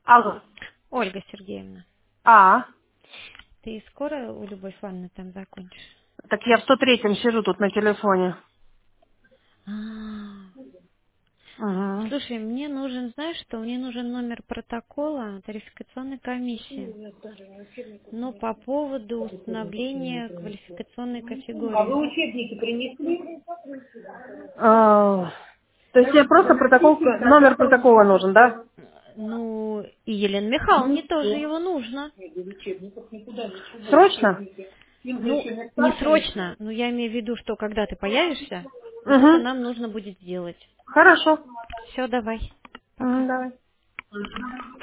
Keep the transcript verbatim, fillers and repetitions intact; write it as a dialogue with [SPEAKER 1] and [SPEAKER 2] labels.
[SPEAKER 1] Алло.
[SPEAKER 2] Ольга Сергеевна,
[SPEAKER 1] А,
[SPEAKER 2] ты скоро у Любовь Ивановны там закончишь?
[SPEAKER 1] так я в сто третьем сижу тут на телефоне.
[SPEAKER 2] А,
[SPEAKER 1] Угу.
[SPEAKER 2] Слушай, мне нужен, знаешь что, мне нужен номер протокола тарификационной комиссии, но по поводу установления квалификационной
[SPEAKER 1] А вы
[SPEAKER 2] категории.
[SPEAKER 1] учебники принесли? А, то есть тебе просто протокол, номер протокола нужен, да?
[SPEAKER 2] Ну, и Елене Михайловне тоже его нужно.
[SPEAKER 1] Срочно?
[SPEAKER 2] Ну, не срочно, но я имею в виду, что когда ты появишься, вот это
[SPEAKER 1] Угу.
[SPEAKER 2] нам нужно будет сделать.
[SPEAKER 1] Хорошо.
[SPEAKER 2] Все, давай. Пока.
[SPEAKER 1] Мгм, давай.